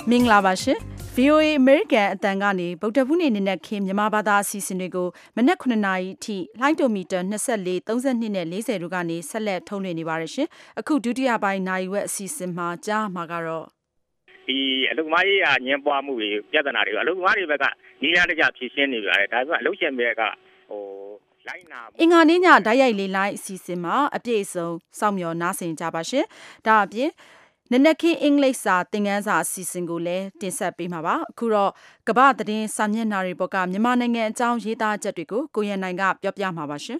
မင်္ဂလာပါရှင် VOA American အတန်ကနေဗုဒ္ဓဘူးနေ့နဲ့ခင်မြန်မာဘာသာအစီအစဉ်တွေကိုမနက်9:00 နာရီအထိလိုင်းတိုမီတာ24 32နဲ့40တို့ကနေဆက်လက်ထုတ်လွှင့်နေပါတယ်ရှင်အခုဒုတိယပိုင်းနိုင်ဝက်အစီအစဉ်မှာကြားမှာကတော့ဒီအလုပ်သမားရေးညှင်းပွားမှုတွေပြဿနာတွေအလုပ်သမားတွေဘက်ကနီးလန်းတကျဖြေရှင်းနေကြတယ်ဒါပေမဲ့အလုပ်ရှင်ဘက်ကလိုက်နာအင်္ဂါနေ့ညဓာတ်ရိုက်လေးလိုင်းအစီအစဉ်မှာအပြည့်အစုံစောင့်မျှော်နားဆင်ကြပါရှင်ဒါအပြင်နနက်ခင်းအင်္ဂလိပ်စာသင်ခန်းစာအစီအစဉ်ကိုလည်းတင်ဆက်ပေးမှာပါအခုတော့ကမ္ဘာသတင်းစာမျက်နှာတွေပေါ်ကမြန်မာနိုင်ငံအကြောင်းရေးသားချက်တွေကိုကိုရန်နိုင်ကပြောပြမှာပါရှင်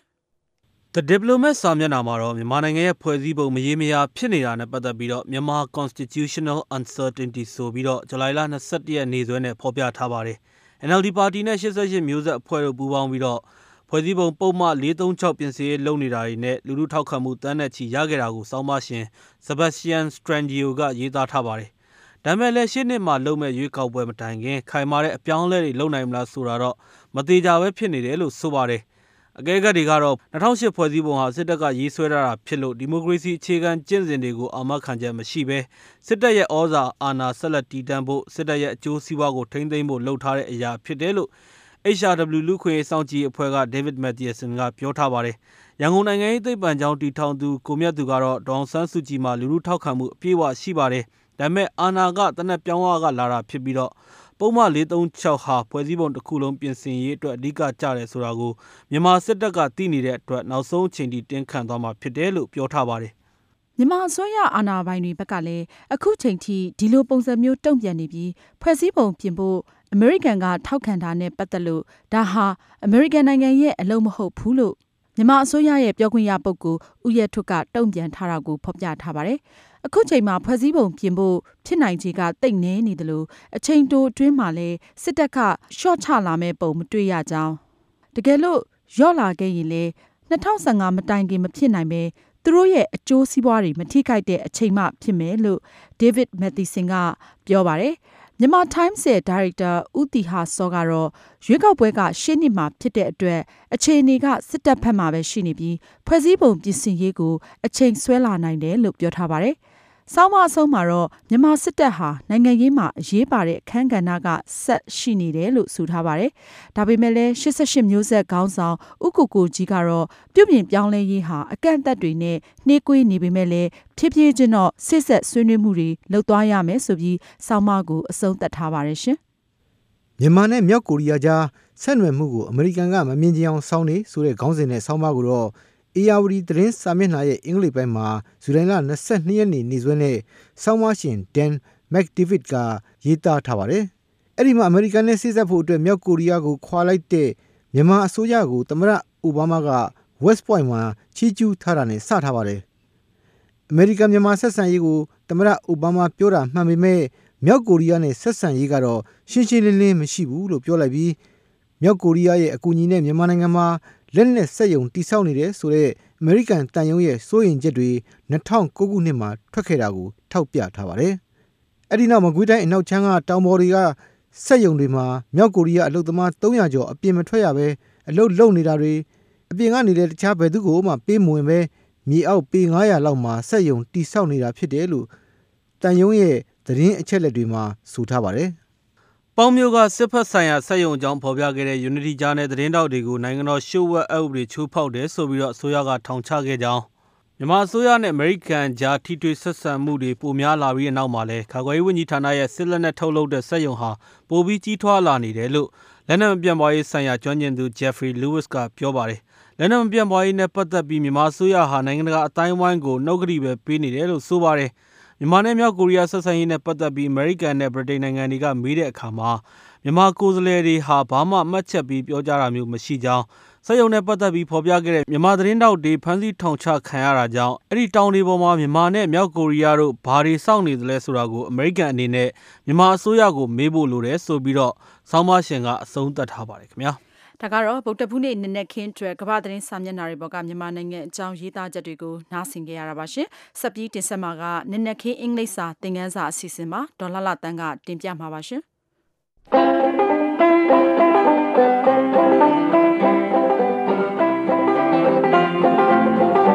The Diplomat စာမျက်နှာမှာတော့မြန်မာနိုင်ငံရဲ့ဖွဲ့စည်းပုံမရေမရာဖြစ်နေတာနဲ့ပတ်သက်ပြီးတော့မြန်မာ Constitutional Uncertainty ဆိုပြီးတော့ဇူလိုင်လ21ရက်နေ့စွဲနဲ့ဖော်ပြထားပါတယ် NLD ပါတီနဲ့88မျိုးဆက်အဖွဲ့တို့ပူးပေါင်းပြီးတော့ဖွဲ့စည်းပုံပုံမှန်436ပြင်ဆင်ရေးလုပ်နေတာတွေနဲ့လူထုထောက်ခံမှုတန်းနဲ့ချီရခဲ့တာကိုစောင်းမရှင် Sebastian Strangio ကရေးသားထားပါတယ်။ဒါပေမဲ့လည်းရှေ့နှစ်မှာလုပ်မဲ့ရွေးကောက်ပွဲမတိုင်ခင်ခိုင်မာတဲ့အပြောင်းအလဲတွေလုပ်နိုင်မလားဆိုတာတော့မသေးကြပဲဖြစ်နေတယ်လို့ဆိုပါတယ်။အကဲခတ်တွေကတော့2008ဖွဲ့စည်းပုံဟာစစ်တပ်ကရေးဆွဲထားတာဖြစ်လို့ဒီမိုကရေစီအခြေခံကျင့်စဉ်တွေကိုအာမခံချက်မရှိဘဲစစ်တပ်ရဲ့ဩဇာအာဏာဆက်လက်တည်တံ့ဖို့စစ်တပ်ရဲ့အကျိုးစီးပွားကိုထိန်းသိမ်းဖို့လှုပ်ထားတဲ့အရာဖြစ်တယ်လို့HRW လူခွင့်ရေးစောင့်ကြည့်အဖွဲ့က David Mathieson ကပြောထားပါတယ်။ရန်ကုန်နိုင်ငံရေးသိပ္ပံကျောင်းတည်ထောင်သူကိုမြတ်သူကတော့ဒေါအောင်ဆန်းစုကြည်မှာလူထုထောက်ခံမှုအပြည့်အဝရှိပါတယ်။ဒါပေမဲ့အာဏာကတနက်ပြောင်းကလာတာဖြစ်ပြီးတော့ပုံမှန်436ဟာဖွဲ့စည်းပုံတစ်ခုလုံးပြင်ဆင်ရေးအတွက်အဓိကကျတယ်ဆိုတာကိုမြန်မာစစ်တပ်ကသိနေတဲ့အတွက်နောက်ဆုံးအချိန်ထိတင်းခံသွားမှာဖြစ်တယ်လို့ပြောထားပါတယ်။မြန်မာအစိုးရအာဏာပိုင်တွေဘက်ကလည်းအခုချိန်ထိဒီလိုပုံစံမျိုးတုံ့ပြန်နေပြီးဖွဲ့စည်းပုံပြင်ဖို့အမေရိကန်ကထောက်ခံတာနဲ့ပတ်သက်လို့ဒါဟာအမေရိကန်နိုင်ငံရဲ့အလုပ်မဟုတ်ဘူးလို့မြန်မာအစိုးရရဲ့ပြောခွင့်ရပုဂ္ဂိုလ်ဦးရဲထွဋ်ကတုံ့ပြန်ထားတာကိုဖော်ပြထားပါတယ်။အခုချိန်မှာဖွဲ့စည်းပုံပြင်ဖို့ဖြစ်နိုင်ခြေကတိတ်နေနေတယ်လို့အချိန်တိုအတွင်းမှာလည်းစစ်တပ်ကရှော့ချလာမဲ့ပုံမတွေ့ရကြောင်းတကယ်လို့ရော့လာခဲ့ရင်လေ2015မတိုင်ခင်မဖြစ်နိုင်ပဲသူတို့ရဲ့အကျိုးစီးပွားတွေမထိခိုက်တဲ့အချိန်မှဖြစ်မယ်လို့ David Mathieson ကပြောပါတယ်။မြန်မာ Times ရဲ့ဒါရိုက်တာဦးတီဟာစောကတော့ရွေးကောက်ပွဲကရှေ့နှစ်မှာဖြစ်တဲ့အတွက်အခြေအနေကစစ်တပ်ဘက်မှာပဲရှိနေပြီးဖွဲ့စည်းပုံပြင်ဆင်ရေးကိုအချိန်ဆွဲလာနိုင်တယ်လို့ပြောထားပါတယ်။ဆောင်းမအဆုံးမှာတော့မြန်မာစစ်တပ်ဟာနိုင်ငံရေးမှာအရေးပါတဲ့အခန်းကဏ္ဍကဆက်ရှိနေတယ်လို့ဆိုထားပါတယ်။ဒါပေမဲ့လည်း88မျိုးဆက်ခေါင်းဆောင်ဦးကိုကိုကြီးကတော့ပြုပြင်ပြောင်းလဲရေးဟာအကန့်အသတ်တွေနဲ့နှေးကွေးနေပေမဲ့လည်းဖြည်းဖြည်းချင်းတော့စစ်ဆက်ဆွေးနွေးမှုတွေလုပ်သွားရမယ်ဆိုပြီးဆောင်းမကိုအဆုံးသတ်ထားပါတယ်ရှင်။မြန်မာနဲ့မြောက်ကိုရီးယားကြားဆက်နွယ်မှုကိုအမေရိကန်ကမမြင်ကြအောင်စောင်းနေဆိုတဲ့ခေါင်းစဉ်နဲ့ဆောင်းမကိုတော့အေယာဝတီသတင်းစာမျက်နှာရဲ့အင်္ဂလိပ်ပိုင်းမှာဇူလိုင်လ22ရက်နေ့နေ့စွဲနဲ့ဆောင်းမရှင် Dan McDavid ကရေးသားထားပါတယ်။အဲ့ဒီမှာအမေရိကန်နဲ့ဆက်ဆက်ဖို့အတွက်မြောက်ကိုရီးယားကိုခွာလိုက်တဲ့မြန်မာအစိုးရကိုသမ္မတအိုဘားမားက West Point မှာချီးကျူးထားတာနဲ့စထားပါတယ်။အမေရိကန်မြန်မာဆက်ဆံရေးကိုသမ္မတအိုဘားမားပြောတာမှန်ပေမဲ့မြောက်ကိုရီးယားနဲ့ဆက်ဆံရေးကတော့ရှင်းရှင်းလင်းလင်းမရှိဘူးလို့ပြောလိုက်ပြီးမြောက်ကိုရီးယားရဲ့အကူအညီနဲ့မြန်မာနိုင်ငံမှာလက်နက်စက်ရုံတိစောက်နေတယ်ဆိုတဲ့အမေရိကန်တန်ယုံရဲ့စိုးရိမ်ချက်တွေ2009ခုနှစ်မှာထွက်ခဲ့တာကိုထောက်ပြထားပါတယ်။အဲ့ဒီနောက်မကွေးတိုင်းအနောက်ချမ်းကတောင်ပေါ်တွေကစက်ရုံတွေမှာမြောက်ကိုရီးယားအလုပ်သမား300ကျော်အပြင်မထွက်ရဘဲအလုပ်လုပ်နေတာတွေအပြင်ကနေလည်းတခြားဘယ်သူကိုမှပေးမဝင်ပဲမြေအောက်ပေ900လောက်မှာစက်ရုံတိစောက်နေတာဖြစ်တယ်လို့တန်ယုံရဲ့သတင်းအချက်လက်တွေမှာဆိုထားပါတယ်။ပေါင်းမျိုးကစစ်ဖက်ဆိုင်ရာစက်ရုံအကြောင်းဖော်ပြခဲ့တဲ့ Unity ကြားနဲ့သတင်းတောက်တွေကိုနိုင်ငံတော်ရှုပ်ဝက်အဥပဒေချိုးဖောက်တယ်ဆိုပြီးတော့အစိုးရကထောင်ချခဲ့ကြောင်းမြန်မာအစိုးရနဲ့အမေရိကန်ကြားထိတွေ့ဆက်ဆံမှုတွေပိုများလာပြီးတဲ့နောက်မှာလည်းကာကွယ်ရေးဝန်ကြီးဌာနရဲ့စစ်လက်နက်ထုတ်လုပ်တဲ့စက်ရုံဟာပိုပြီးကြီးထွားလာနေတယ်လို့လက်နက်မပြန့်ပွားရေးဆိုင်ရာကျွမ်းကျင်သူ Jeffrey Lewis ကပြောပါတယ်။လက်နက်မပြန့်ပွားရေးနဲ့ပတ်သက်ပြီးမြန်မာအစိုးရဟာနိုင်ငံတကာအတိုင်းအဝိုင်းကိုနှုတ်ကတိပဲပေးနေတယ်လို့ဆိုပါတယ်။မြန်မာနဲ့မြောက်ကိုရီးယားဆက်ဆံရေးနဲ့ပတ်သက်ပြီးအမေရိကန်နဲ့ဗြိတိန်နိုင်ငံတွေကမေးတဲ့အခါမှာမြန်မာကိုယ်စားလှယ်တွေဟာဘာမှမှတ်ချက်ပြီးပြောကြတာမျိုးမရှိကြောင်းစက်ရုံနဲ့ပတ်သက်ပြီးဖော်ပြခဲ့တဲ့မြန်မာသတင်းတောက်တွေဖမ်းဆီးထောင်ချခံရတာကြောင့်အဲ့ဒီတောင်တွေပေါ်မှာမြန်မာနဲ့မြောက်ကိုရီးယားတို့ဘာတွေစောင့်နေသလဲဆိုတာကိုအမေရိကန်အနေနဲ့မြန်မာအစိုးရကိုမေးဖို့လိုတယ်ဆိုပြီးတော့ဆောင်းမရှင်ကအဆုံးသတ်ထားပါတယ်ခင်ဗျာဒါကတော့ဗုဒ္ဓဘူးနေ့နနက်ခင်းအတွက်ကမ္ဘာသတင်းစာမျက်နှာတွေပေါ်ကမြန်မာနိုင်ငံအကြောင်းရေးသားချက်တွေကိုနားဆင်ကြရတာပါရှင်ဆက်ပြီးတင်ဆက်မှာကနနက်ခင်းအင်္ဂလိပ်စာသင်ခန်းစာအစီအစဉ်မှာဒေါ်လာတန်းကတင်ပြမှာပါရှင်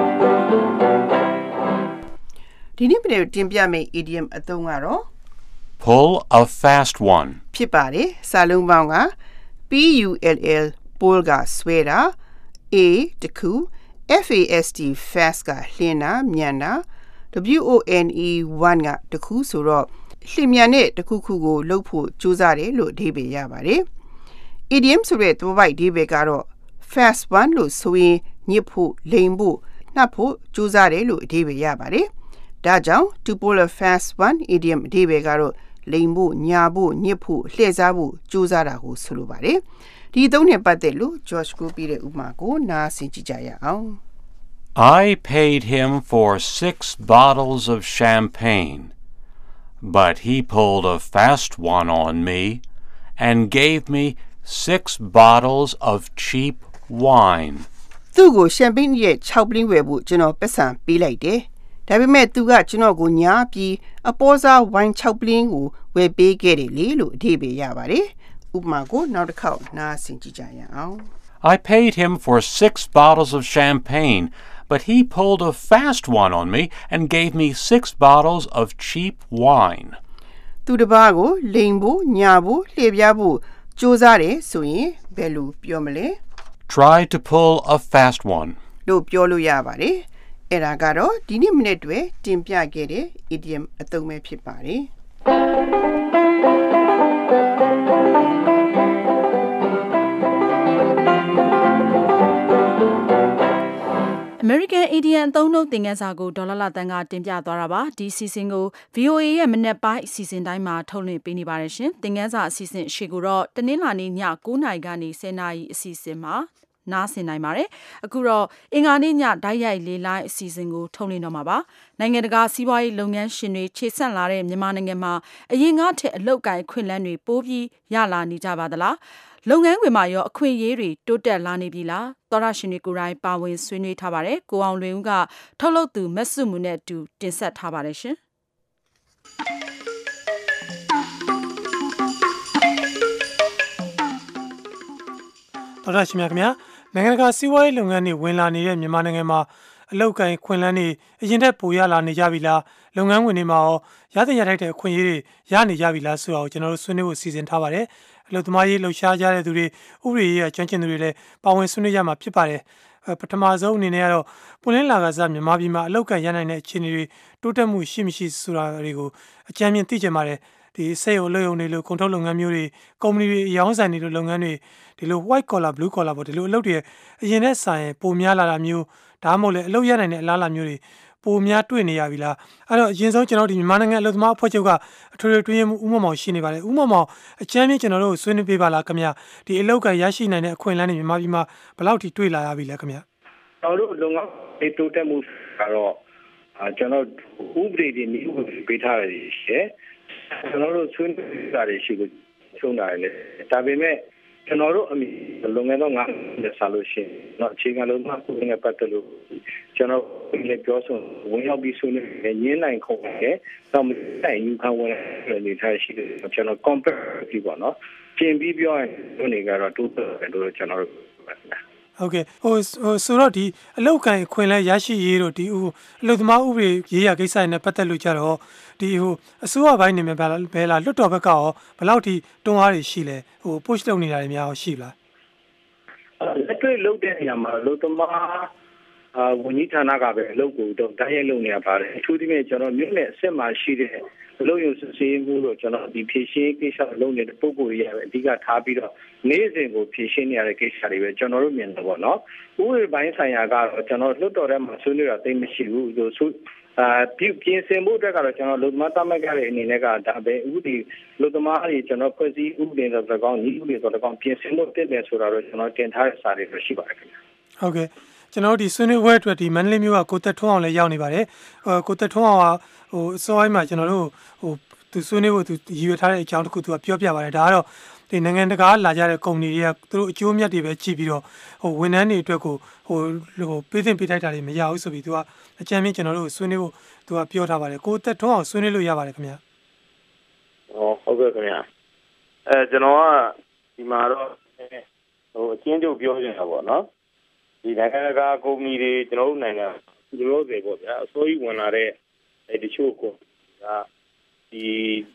ဒီနေ့ပြည်တင်ပြမယ့် idiom အသုံးကတော့ Pull a fast one. ဖြစ်ပါတယ်စာလုံးပေါင်းက PULL pull ကဆွဲတာ A တခု FAST fast ကလှင်တာမြန်တာ WONE one ကတခုဆိုတော့လှင်မြန်တဲ့တခုခုကိုလုပ်ဖို့ကြိုးစားတယ်လို့အဓိပ္ပာယ်ရပါတယ် Idiom ဆိုတဲ့သွယ်ဝိုက်အဓိပ္ပာယ်ကတော့ fast one လို့ဆိုရင်ညစ်ဖို့လိမ်ဖို့နှပ်ဖို့ကြိုးစားတယ်လို့အဓိပ္ပာယ်ရပါတယ်ဒါကြောင့် to pull a fast one idiom အဓိပ္ပာယ်ကတော့လိမ်ဖို့ညာဖို့ညစ်ဖို့လှည့်စားဖို့ကြိုးစားတာကိုဆိုလိုပါတယ်ဒီသုံးနဲ့ပတ်သက်လို့ Josh ကိုပြတဲ့ဥပမာကိုနားဆင်ကြည့်ကြရအောင် I paid him for 6 bottles of champagne, but he pulled a fast one on me and gave me 6 bottles of cheap wine. သူ့ကိုရှမ်ပိန်းရဲ့6ပလင်းဝယ်ဖို့ကျွန်တော်ပတ်စံပေးလိုက်တယ်ဒါပေမဲ့သူကကျွန်တော်ကိုညားပြီးအပေါ်စားဝိုင်း6ပလင်းကိုဝယ်ပေးခဲ့တယ်လေလို့အဓိပ္ပာယ်ရပါတယ်ဥပမာကိုနောက်တစ်ခေါက်နားဆင်ကြည့်ကြရအောင် I paid him for 6 bottles of champagne, but he pulled a fast one on me and gave me 6 bottles of cheap wine. သူတစ်ပါးကိုလိမ်ဖို့ညာဖို့လှည့်ပြားဖို့ကြိုးစားတယ်ဆိုရင်ဘယ်လိုပြောမလဲ Try to pull a fast one. လို့ပြောလို့ရပါတယ်အဲ့ဒါကတော့ဒီနေ့မိနစ်တွေတင်ပြခဲ့တဲ့ idiom အသုံးပဲဖြစ်ပါတယ် American Idiom အသုံးနှုန်းသင်ခန်းစာကိုဒေါ်လာလာတန်းကတင်ပြသွားတာပါဒီစီစဉ်ကို VOA ရဲ့မနက်ပိုင်းအစီအစဉ်တိုင်းမှာထုတ်လွှင့်ပေးနေပါတယ်ရှင်သင်ခန်းစာအစီအစဉ်ရှေ့ကိုတော့တနင်္လာနေ့ည9:00နာရီကနေ10:00နာရီအစီအစဉ်မှာနားဆင်နိုင်ပါတယ်အခုတော့အင်္ဂါနေ့ညဓာတ်ရိုက်လေးလိုင်းအစီအစဉ်ကိုထုတ်လွှင့်တော့မှာပါနိုင်ငံတကာစီးပွားရေးလုပ်ငန်းရှင်တွေခြေဆက်လာတဲ့မြန်မာနိုင်ငံမှာအရင်ကထက်အလုပ်ကိုင်ခွင့်လန်းတွေပိုပြီးရလာနေကြပါသလားလုပ်ငန်းခွင်မှာရောအခွင့်အရေးတွေတိုးတက်လာနေပြီလားသောရရှင်တွေကိုယ်တိုင်ပါဝင်ဆွေးနွေးထားပါတယ်ကိုအောင်လွင်ဦးကထုတ်လုပ်သူမက်ဆုမှုနဲ့အတူတင်ဆက်ထားပါတယ်ရှင်သောရရှင်များခင်ဗျာနိုင်ငံတကာစီးပွားရေးလုပ်ငန်းတွေဝင်လာနေတဲ့မြန်မာနိုင်ငံမှာအလုပ်ကိုင်ခွင့်လန်းတွေအရင်ထက်ပိုရလာနေကြပြီလားလုပ်ငန်းဝင်တွေမှာရောရတဲ့ရထိုက်တဲ့အခွင့်အရေးတွေရနေကြပြီလားဆိုတာကိုကျွန်တော်တို့ဆွေးနွေးဖို့စီစဉ်ထားပါတယ်အလုပ်သမားရေးလှုပ်ရှားကြတဲ့သူတွေဥပဒေရေးကျွမ်းကျင်သူတွေလည်းပါဝင်ဆွေးနွေးကြမှာဖြစ်ပါတယ်ပထမဆုံးအနေနဲ့ကတော့ပွင့်လင်းလာကစားမြန်မာပြည်မှာအလုပ်ကိုင်ရနိုင်တဲ့အခြေအနေတွေတိုးတက်မှုရှိမရှိဆိုတာတွေကိုအကြမ်းမြင်သိကြပါတယ်ဒီစက်ရုံအလုပ်ရုံတွေလို့ကုန်ထုတ်လုပ်ငန်းမျိုးတွေကုမ္ပဏီတွေအယောင်းဆိုင်တွေလို့လုပ်ငန်းတွေဒီလို white collar blue collar ပေါ့ဒီလိုအလုပ်တွေအရင်နဲ့ဆိုင်ပိုများလာတာမျိုးဒါမှမဟုတ်လေအလုပ်ရနိုင်တဲ့အလားအလာမျိုးတွေပိုများတွေ့နေရပြီလားအဲ့တော့အရင်ဆုံးကျွန်တော်ဒီမြန်မာနိုင်ငံအလုပ်သမားအဖွဲ့ချုပ်ကအထွေထွေတွင်းမှုဥမမောင်ရှိနေပါတယ်ဥမမောင်အချမ်းမြင့်ကျွန်တော်တို့ဆွေးနွေးပေးပါလားခင်ဗျဒီအလုပ်ကရရှိနိုင်တဲ့အခွင့်အလမ်းတွေမြန်မာပြည်မှာဘယ်လောက်ထိတွေ့လာရပြီလဲခင်ဗျကျွန်တော်တို့လုပ်ငန်းတွေတိုးတက်မှုကတော့ကျွန်တော်ဥပဒေတွေနည်းဥပဒေပေးထားတယ်ရှယ်ကျွန်တော်တို့ဆွေးနွေးတာတွေရှိကိုချုံတာလေဒါပေမဲ့ကျွန်တော်တို့အမိလုပ်ငန်းတော့ငါလည်းစားလို့ရှိရင်တော့အခြေခံလုံးမှကိုယ်နဲ့ပတ်သက်လို့ကျွန်တော်လည်းပြောဆိုဝင်ရောက်ပြီးဆွေးနွေးရင်းနိုင်ခုံတယ်တော့မတိုင်ယူခံဝင်နေထားရှိတယ်ကျွန်တော် comparative ပေါ့နော်ပြင်ပြီးပြောရင်ဒီနေ့ကတော့တိုးတက်တယ်လို့ကျွန်တော်တို့ဟုတ်ကဲ့ဆိုတော့ဒီအလောက်ကန်ခွင်လဲရရှိရေးတို့ဒီအလုပ်သမားဥပဒေရေးရကိစ္စတွေနဲ့ပတ်သက်လို့ကြတော့ဒီအစိုးရဘိုင်းနေမှာဘယ်လားလွတ်တော်ဘက်ကရောဘယ်လောက်ထိတွန်းအားတွေရှိလဲpush လုပ်နေတာတွေများရှိလားလက်တွေ့လုပ်တဲ့နေရာမှာလုပ်သမားဝန်ကြီးဌာနကပဲအလုပ်ကိုတော့တိုင်းရိုက်လုပ်နေရပါတယ်အထူးသဖြင့်ကျွန်တော်မြို့နယ်အဆင့်မှာရှိတဲ့အလုပ်ရုံစစ်ဆေးမှုလို့ကျွန်တော်ဒီဖြည့်ရှင်းကိစ္စလုပ်နေတဲ့ပုံကိုရရပဲအဓိကထားပြီးတော့နေ့စဉ်ကိုဖြည့်ရှင်းနေရတဲ့ကိစ္စတွေပဲကျွန်တော်တို့မြင်တယ်ပေါ့နော်ဥပဒေပိုင်းဆိုင်ရာကတော့ကျွန်တော်လွတ်တော်ထဲမှာဆွေးနွေးတာသိမရှိဘူးဆိုပြင်ဆင်ဖို့အတွက်ကတော့ကျွန်တော်လူသမားတမက်ကရဲ့အနေနဲ့ကဒါပဲဥပဒေလူသမားတွေကျွန်တော်ဖွဲ့စည်းဥပဒေတော်တော်ကောင်းဤဥပဒေတော်တော်ကောင်းပြင်ဆင်ဖို့တည်တယ်ဆိုတာတော့ကျွန်တော်တင်ထားတဲ့စာတွေတော့ရှိပါတယ်ခင်ဗျဟုတ်ကဲ့ကျွန်တော်ဒီဆွေးနွေးပွဲအတွက်ဒီမန္တလေးမြို့ကကိုသက်ထွန်းအောင်လည်းရောက်နေပါတယ်ကိုသက်ထွန်းအောင်ကအစောပိုင်းမှာကျွန်တော်တို့သူဆွေးနွေးဖို့သူရည်ရွယ်ထားတဲ့အကြောင်းတစ်ခုသူကပြောပြပါတယ်ဒါကတော့ဒီနိုင်ငံတကာလာကြတဲ့ကုမ္ပဏီတွေကသူတို့အကျိုးအမြတ်တွေပဲကြည့်ပြီးတော့ဝန်ထမ်းတွေအတွက်ကိုပေးသင့်ပေးထိုက်တာတွေမရဘူးဆိုပြီးသူကအကြံပေးကျွန်တော်တို့ဆွေးနွေးဖို့သူကပြောထားပါတယ်ကိုသက်ထွန်းအောင်ဆွေးနွေးလို့ရပါတယ်ခင်ဗျာဟုတ်ကဲ့ခင်ဗျာကျွန်တော်ကဒီမှာတော့အချင်းချုပ်ပြောနေတာပေါ့နော်ဒီနိုင်ငံတကာကုမ္ပဏီတွေကျွန်တော်တို့နိုင်ငံဒီလိုတွေပေါ့ဗျာအစိုးရဝင်လာတဲ့တချို့ကိုဒီလူငယ်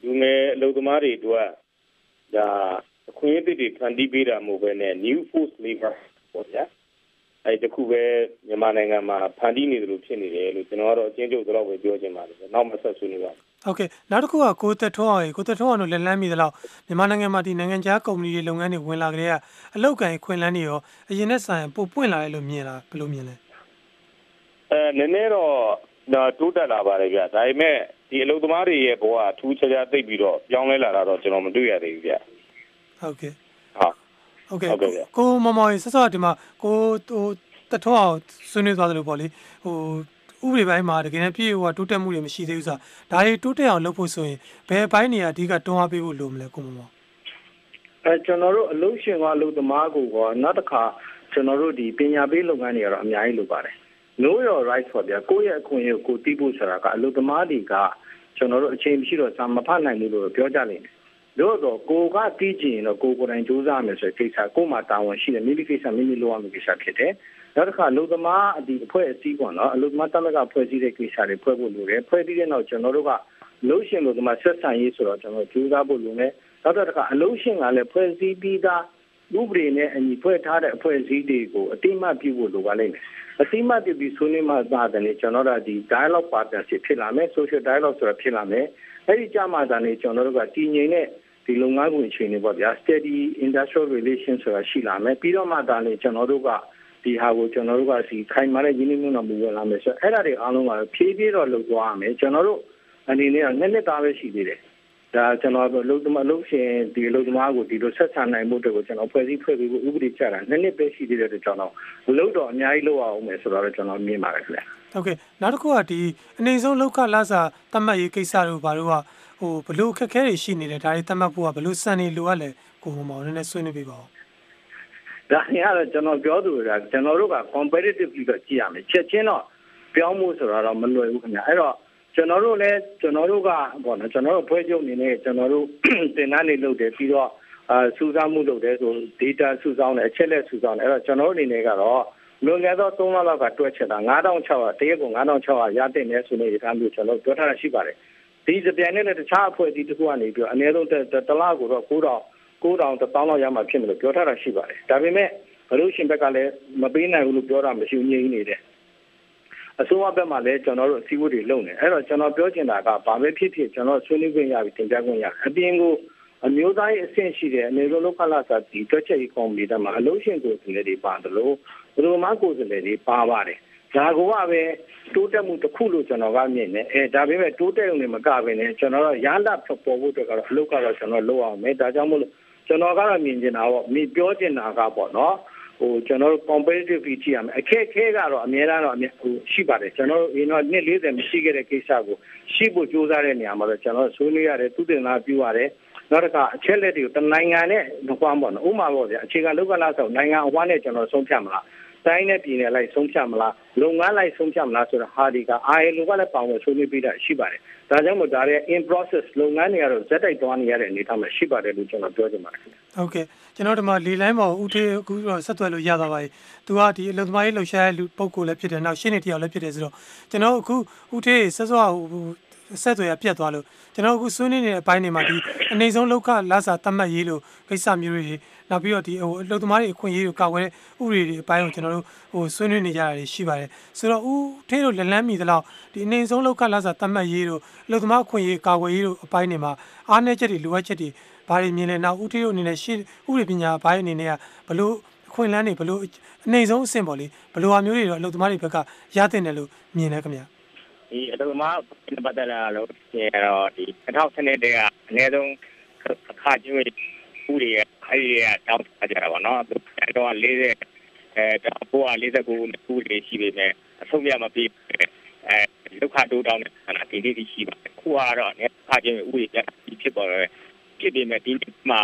အလုပ်သမားတွေတို့ကဒါအခွင့်အရေးတွေဖန်တီးပေးတာမဟုတ်ဘဲနဲ့ new force labor ပေါ့ဗျာအဲ့တခုပဲမြန်မာနိုင်ငံမှာဖန်တီးနေတယ်လို့ဖြစ်နေတယ်လို့ကျွန်တော်ကတော့အချင်းချုပ်တော့ပဲပြောချင်ပါတယ်နောက်မှဆက်ဆွေးနွေးပါဟုတ်ကဲ့နောက်တစ်ခုကကိုသက်ထွန်းအောင်ကိုသက်ထွန်းအောင်တို့လက်လန်းမိသလောက်မြန်မာနိုင်ငံမှာဒီနိုင်ငံခြားကုမ္ပဏီတွေလုပ်ငန်းတွေဝင်လာကြတဲ့အလုပ်ကိုင်ခွင့်လန်းတွေရောအရင်နဲ့ဆိုင်ပို့ပွင့်လာတယ်လို့မြင်လားဘယ်လိုမြင်လဲနည်းနည်းတော့တိုးတက်လာပါတယ်ဗျဒါပေမဲ့ဒီအလုပ်သမားတွေရဲ့ဘဝထူးခြားခြားသိပ်ပြီးတော့ပြောင်းလဲလာတာတော့ကျွန်တော်မတွေ့ရသေးဘူးဗျဟုတ်ကဲ့ဟုတ်ကဲ့ကိုမမောင်ဆက်စောဒီမှာကိုသက်ထွန်းအောင်ဆွေးနွေးသွားတယ်လို့ပေါ့လေဥပဒေပိုင်းမှာတကယ်နဲ့ပြည့်ဝတိုးတက်မှုတွေမရှိသေးဘူးဆိုတာဒါတွေတိုးတက်အောင်လုပ်ဖို့ဆိုရင်ဘယ်ပိုင်းနေရာအဓိကတွန်းအားပေးဖို့လိုမလဲကိုမမောကျွန်တော်တို့အလုပ်ရှင်ကအလုပ်သမားကိုနောက်တစ်ခါကျွန်တော်တို့ဒီပညာပေးလုပ်ငန်းတွေကတော့အများကြီးလိုပါတယ် Know your rights ဆိုပြကိုယ့်ရဲ့အခွင့်အရေးကိုသိဖို့ဆိုတာကအလုပ်သမားတွေကကျွန်တော်တို့အချိန်မရှိတော့စာမဖတ်နိုင်ဘူးလို့ပြောကြလိမ့်မယ်တို့တော့ကိုကသိချင်တော့ကိုယ်တိုင်ကြိုးစားမယ်ဆိုတဲ့ကိစ္စကိုမှတာဝန်ရှိတယ်မိမိကိစ္စမိမိလုပ်ရမယ့်ကိစ္စဖြစ်တယ်နောက်တစ်ခါအလုပ်သမားဒီအဖွဲ့အစည်းပေါ့နော်အလုပ်သမားတမကဖွဲ့စည်းတဲ့ကိစ္စတွေဖွဲ့ဖို့လိုတယ်ဖွဲ့ပြီးတဲ့နောက်ကျွန်တော်တို့ကလုပ်ရှင်လို့ဒီမှာဆက်ဆံရေးဆိုတော့ကျွန်တော်ကြိုးစားဖို့လိုတယ်နောက်တစ်ခါအလုပ်ရှင်ကလည်းဖွဲ့စည်းပြီးသားဥပဒေနဲ့အညီဖွဲ့ထားတဲ့အဖွဲ့အစည်းတွေကိုအတိအမှတ်ပြုဖို့လိုပါလိမ့်မယ်အတိအမှတ်ပြုပြီးဆွေးနွေးမှသာတယ်ကျွန်တော်တို့ဒီ dialogue partnership ဖြစ်လာမယ် social dialogue ဆိုတာဖြစ်လာမယ်အဲ့ဒီကြမှာသာနေကျွန်တော်တို့ကတည်ငြိမ်တဲ့ဒီလုပ်ငန်းခွင်အခြေအနေပေါ့ဗျာ steady industrial relations ဆိုတာရှိလာမယ်ပြီးတော့မှသာနေကျွန်တော်တို့ကဒီဟာကိုကျွန်တော်တို့ကစီခိုင်မာတဲ့ရင်းနှီးမြှုပ်နှံမှုဝင်လာမယ်ဆိုအဲ့ဒါတွေအားလုံးကဖြည်းဖြည်းတော့လုပ်သွားရမယ်ကျွန်တော်တို့အနေနဲ့ကနှစ်သားပဲရှိသေးတယ်ဒါကျွန်တော်တို့လုပ်ရှင်ဒီလုပ်သမားကိုဒီလိုဆက်ဆံနိုင်မှုတွေကိုကျွန်တော်ဖွဲ့စည်းဖွဲ့ပြီးဥပဒေချတာနှစ်ပဲရှိသေးတယ်ကျွန်တော်လုပ်တော့အများကြီးလုပ်အောင်မယ်ဆိုတော့ကျွန်တော်မြင်ပါတယ်ခင်ဗျဟုတ်ကဲ့နောက်တစ်ခုကဒီအနေဆုံးလောက်ခလာစာတတ်မှတ်ရေးကိစ္စတို့ဘာလို့ကဘလို့အခက်အခဲတွေရှိနေလဲဒါတွေတတ်မှတ်ဖို့ကဘလို့စံနေလိုအပ်လဲကိုမောင်နည်းနည်းဆွေးနွေးပေးပါဦးဒါရတော့ကျွန်တော်ပြောသူကကျွန်တော်တို့က competitively တော့ကြည့်ရမယ်ချက်ချင်းတော့ပြောင်းမှုဆိုတာတော့မလွယ်ဘူးခင်ဗျအဲ့တော့ကျွန်တော်တို့လည်းကျွန်တော်တို့ကပေါ့နော်ကျွန်တော်တို့ဖွဲ့ချုပ်အနေနဲ့ကျွန်တော်တို့တင်နန်းနေလုပ်တယ်ပြီးတော့စူးစမ်းမှုလုပ်တယ်ဆို data စူးစမ်းတယ်အချက်လက်စူးစမ်းတယ်အဲ့တော့ကျွန်တော်တို့အနေနဲ့ကတော့လွန်ခဲ့သော3လလောက်ကတွက်ချက်တာ9600တရက်ကို9600ရတဲ့နေဆိုနေတဲ့အားမျိုးကျွန်တော်ပြောထားတာရှိပါတယ်ဒီစပြန်နဲ့တခြားအဖွဲ့အစည်းတစ်ခုကနေပြီးတော့အနည်းဆုံးတစ်လကိုတော့9000 1000လောက်ရမှဖြစ်မယ်လို့ပြောထားတာရှိပါတယ်ဒါပေမဲ့အလို့ရှင်ဘက်ကလည်းမပေးနိုင်ဘူးလို့ပြောတာမရှိငြိမ်းနေတယ်အစိုးရဘက်မှာလည်းကျွန်တော်တို့အစည်းအဝေးတွေလုပ်နေအဲ့တော့ကျွန်တော်ပြောချင်တာကဘာပဲဖြစ်ဖြစ်ကျွန်တော်ဆွေးနွေးခွင့်ရပြီးတင်ပြခွင့်ရအပြင်ကိုအမျိုးသားရေးအဆင့်ရှိတဲ့အနေနဲ့လောကလာစာဒီတွက်ချက်ရေးကော်မတီမှာအလို့ရှင်ကိုယ်စားလှယ်တွေပါတယ်လို့ဘယ်လိုမှကိုယ်စားလှယ်တွေပါပါတယ်ဒါကပဲတိုးတက်မှုတစ်ခုလို့ကျွန်တော်ကမြင်တယ်ဒါပေမဲ့တိုးတက်ရုံနဲ့မကဘဲနဲ့ကျွန်တော်တို့ရလဒ်ပေါ်ဖို့အတွက်ကတော့အလုပ်ကတော့ကျွန်တော်လုပ်အောင်မယ်ဒါကြောင့်မို့လို့ကျွန်တော်ကတော့မြင်ချင်တာပေါ့မြင်ပြောချင်တာကပေါ့နော်ကျွန်တော်တို့ competitive ကြည့်ရမယ်အခက်အခဲကတော့အများအားတော့ရှိပါတယ်ကျွန်တော်တို့နှစ်40မရှိခဲ့တဲ့ကိစ္စကိုရှိဖို့ကြိုးစားတဲ့နေရာမှာတော့ကျွန်တော်ဆွေးနွေးရတယ်သူတင်လာပြုရတယ်နောက်တစ်ခါအချက်လက်တွေကိုတနိုင်ငံနဲ့မကွာပေါ့နော်ဥပမာပေါ့ဗျာအခြေခံလောကလာဆိုနိုင်ငံအဝါနဲ့ကျွန်တော်ဆုံးဖြတ်မလားတိုင်းနဲ့ပြည်နယ်လိုက်ဆုံးဖြတ်မလားလုပ်ငန်းလိုက်ဆုံးဖြတ်မလားဆိုတော့ဟာဒီက ILO ကလည်းပေါင်းလို့ဆွေးနွေးပြီးတာရှိပါတယ်ဒါကြောင့်မို့ဒါရဲ့ in process လုပ်ငန်းတွေကတော့ဇက်တိုက်သွားနေရတဲ့အနေအထားမှာရှိပါတယ်လို့ကျွန်တော်ပြောချင်ပါတယ်ဟုတ်ကဲ့ကျွန်တော်ဒီမှာလေလိုင်းပေါ်ဦးထေးအခုတော့ဆက်သွယ်လို့ရသွားပါပြီသူကဒီအလုံသမားရေးလှုပ်ရှားတဲ့လူပုဂ္ဂိုလ်လည်းဖြစ်တယ်နောက်ရှင်းနေတယောက်လည်းဖြစ်တယ်ဆိုတော့ကျွန်တော်အခုဦးထေးဆက်စောဆက်သွယ်ရပြတ်သွားလို့ကျွန်တော်အခုဆွေးနွေးနေတဲ့အပိုင်းတွေမှာဒီအနေဆုံးလောက်ခလာစာတတ်မှတ်ရေးလို့ကိစ္စမျိုးတွေနောက်ပြီးတော့ဒီအလုပ်သမားတွေအခွင့်အရေးကိုကာကွယ်တဲ့ဥပဒေတွေအပိုင်းကိုကျွန်တော်တို့ဆွေးနွေးနေကြတာတွေရှိပါတယ်ဆိုတော့ဦးထေးတို့လက်လန်းမိသလောက်ဒီအနေဆုံးလောက်ခလာစာတတ်မှတ်ရေးတို့အလုပ်သမားအခွင့်အရေးကာကွယ်ရေးတို့အပိုင်းတွေမှာအားနည်းချက်တွေလိုအပ်ချက်တွေဘာတွေမြင်လဲနောက်ဦးထေးတို့အနေနဲ့ရှေ့ဥပဒေပညာဘိုင်းအနေနဲ့ကဘလို့အခွင့်အလမ်းတွေဘလို့အနေဆုံးအဆင့်ပေါ့လေဘလို့ဟာမျိုးတွေတော့အလုပ်သမားတွေဘက်ကရတဲ့တယ်လို့မြင်လဲခင်ဗျာဒီအလုပ်သမားပတ်သက်လာလို့ပြန်တော့ဒီ2012တည်းကအနည်းဆုံးအခါကျွေးဥတွေအဲ့ဒီတောင်းကြတာပေါ့နော်အဲ့တော့40တော့49ခုတွေရှိပေမဲ့အဆုံးပြမပြီးဒုက္ခတိုးတောင်းတဲ့ခန္ဓာဒီလေးရှိပါတယ်ခုကတော့အခါကျွေးဥတွေဖြစ်ပေါ်တယ်ဖြစ်ပေမဲ့ဒီမှာ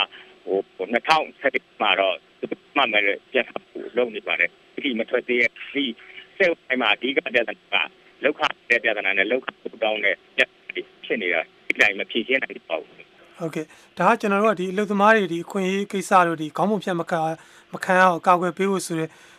2017မှာတော့မှတ်မယ်ပြတ်ဖို့လုပ်နေပါတယ်ဒီမထွက်သေးဒီစက်အိမ်မှာအဓိကပြဿနာကလောက်ခတဲ့ပြဿနာနဲ့လောက်ခတောင်းတဲ့ဖြစ်နေတာဒီတိုင်းမဖြေရှင်းနိုင်ပါဘူးဟုတ်ကဲ့ဒါကကျွန်တော်တို့ကဒီအလုပ်သမားတွေဒီအခွင့်အရေးကိစ္စတို့ဒီခေါင်းပုံဖြတ်မခံအောင်ကာကွယ်ပေးဖို့ဆိုတဲ့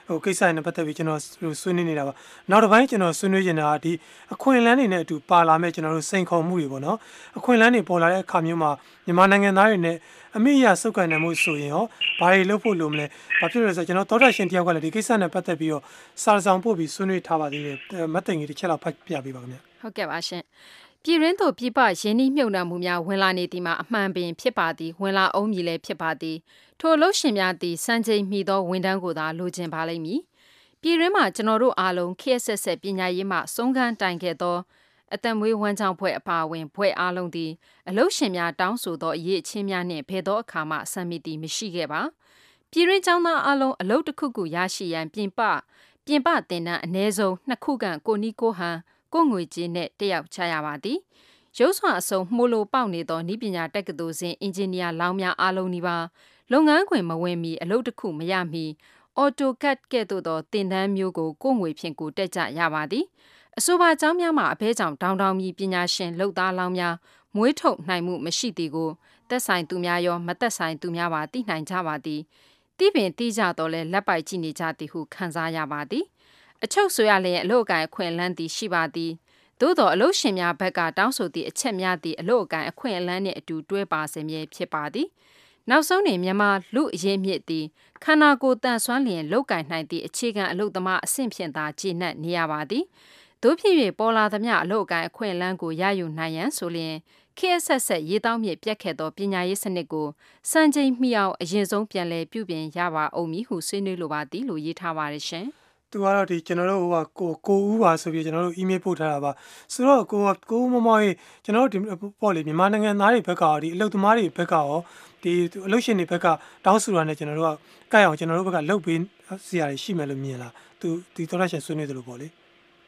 ဟိုကိစ္စနဲ့ပတ်သက်ပြီးကျွန်တော်ဆွေးနွေးနေတာပါနောက်တစ်ပိုင်းကျွန်တော်ဆွေးနွေးနေတာကဒီအခွင့်အလမ်းတွေနဲ့အတူပါလာမဲ့ကျွန်တော်တို့စိန်ခေါ်မှုတွေပေါ့နော်အခွင့်အလမ်းတွေပေါ်လာတဲ့အခါမျိုးမှာမြန်မာနိုင်ငံသားတွေနဲ့အမိအယစုပ်ကိုင်နိုင်မှုဆိုရင်ရောဘာတွေလုပ်ဖို့လိုမလဲဘာဖြစ်လို့လဲဆိုတော့ကျွန်တော်သောတာရှင်တယောက်ကလည်းဒီကိစ္စနဲ့ပတ်သက်ပြီးတော့စာဆောင်ပို့ပြီးဆွေးနွေးထားပါသေးတယ်မတ်တင်ကြီးတစ်ချက်လောက်ဖတ်ပြပေးပါခင်ဗျဟုတ်ကဲ့ပါရှင်ပြည်ရင်းတို့ပြည်ပရင်းနှီးမြှုပ်နှံမှုများဝင်လာနေသည်မှာအမှန်ပင်ဖြစ်ပါသည်ဝင်လာအောင်မည်လည်းဖြစ်ပါသည်ထိုလှုပ်ရှင်များသည်စံချိန်မိသောဝန်ထမ်းကိုသာလိုချင်ပါလိမ့်မည်ပြည်ရင်းမှာကျွန်တော်တို့အားလုံးခက်ဆက်ဆက်ပညာရေးမှစုံကန်းတိုင်ခဲ့သောအသက်မွေးဝမ်းကြောင်းဖွဲ့အပါအဝင်ဖွဲ့အားလုံးသည်အလှုပ်ရှင်များတောင်းဆိုသောအရေးအချင်းများနှင့်ဘယ်သောအခါမှဆံမီသည်မရှိခဲ့ပါပြည်ရင်းကျောင်းသားအားလုံးအလုပ်တစ်ခုခုရရှိရန်ပြင်ပတင်တန်းအ ਨੇ ဆုံး2ခုခန့်ကိုနီကိုဟန်ကိုငွေကြီးနဲ့တက်ရောက်ချရပါသည်ရုပ်စွာအစုံမှုလိုပေါက်နေသောဤပညာတက္ကသိုလ်စဉ်အင်ဂျင်နီယာလောင်းများအားလုံးဒီပါလုပ်ငန်းခွင်မဝင်မီအလုပ်တစ်ခုမရမီ AutoCAD ကဲ့သို့သောတင်တန်းမျိုးကိုငွေဖြင့်ကိုတက်ကြရပါသည်အဆိုပါကျောင်းများမှာအဘဲကြောင့်တောင်းမီပညာရှင်လုပ်သားလောင်းများမွေးထုတ်နိုင်မှုမရှိသည်ကိုသက်ဆိုင်သူများရောမသက်ဆိုင်သူများပါသိနိုင်ကြပါသည်တိပင်တိကြတော့လဲလက်ပိုက်ကြည့်နေကြသည်ဟုခံစားရပါသည်အချုပ်ဆိုရလျင်အလို့အကိုင်အခွင့်အလမ်းသည်ရှိပါသည်သို့သောအလို့ရှင်များဘက်ကတောင်းဆိုသည့်အချက်များသည့်အလို့အကိုင်အခွင့်အလမ်းနှင့်အတူတွဲပါစေမည်ဖြစ်ပါသည်နောက်ဆုံးတွင်မြန်မာလူအရေးမြစ်သည်ခန္ဓာကိုယ်တန်ဆွမ်းလျင်လောက်ကင်နိုင်သည့်အခြေခံအလို့သမားအဆင့်ဖြင့်သာကျေနပ်နေရပါသည်တို့ဖြစ်၍ပေါ်လာသမျှအလို့အကိုင်အခွင့်အလမ်းကိုရယူနိုင်ရန်ဆိုလျင်ခေတ်ဆက်ဆက်ရေးတောင်းမြစ်ပြတ်ခဲ့သောပညာရေးစနစ်ကိုစံချိန်မီအောင်အရင်ဆုံးပြန်လည်ပြုပြင်ရပါအောင်မည်ဟုဆွေးနွေးလိုပါသည်လို့ရေးထားပါတယ်ရှင်သူကတော့ဒီကျွန်တော်တို့ဟိုကိုဦးပါဆိုပြီးကျွန်တော်တို့ email ပို့ထားတာပါဆိုတော့ကိုမမောရေးကျွန်တော်တို့ဒီပေါ့လေမြန်မာနိုင်ငံသားတွေဘက်ကဒီအလုပ်သမားတွေဘက်ကရောဒီအလုပ်ရှင်တွေဘက်ကတောင်းဆိုတာနဲ့ကျွန်တော်တို့ကကိုက်အောင်ကျွန်တော်တို့ဘက်ကလုပ်ပေးစရာရှိမယ်လို့မြင်လားသူဒီသောရရှင်ဆွေးနွေးတယ်လို့ပေါ့လေ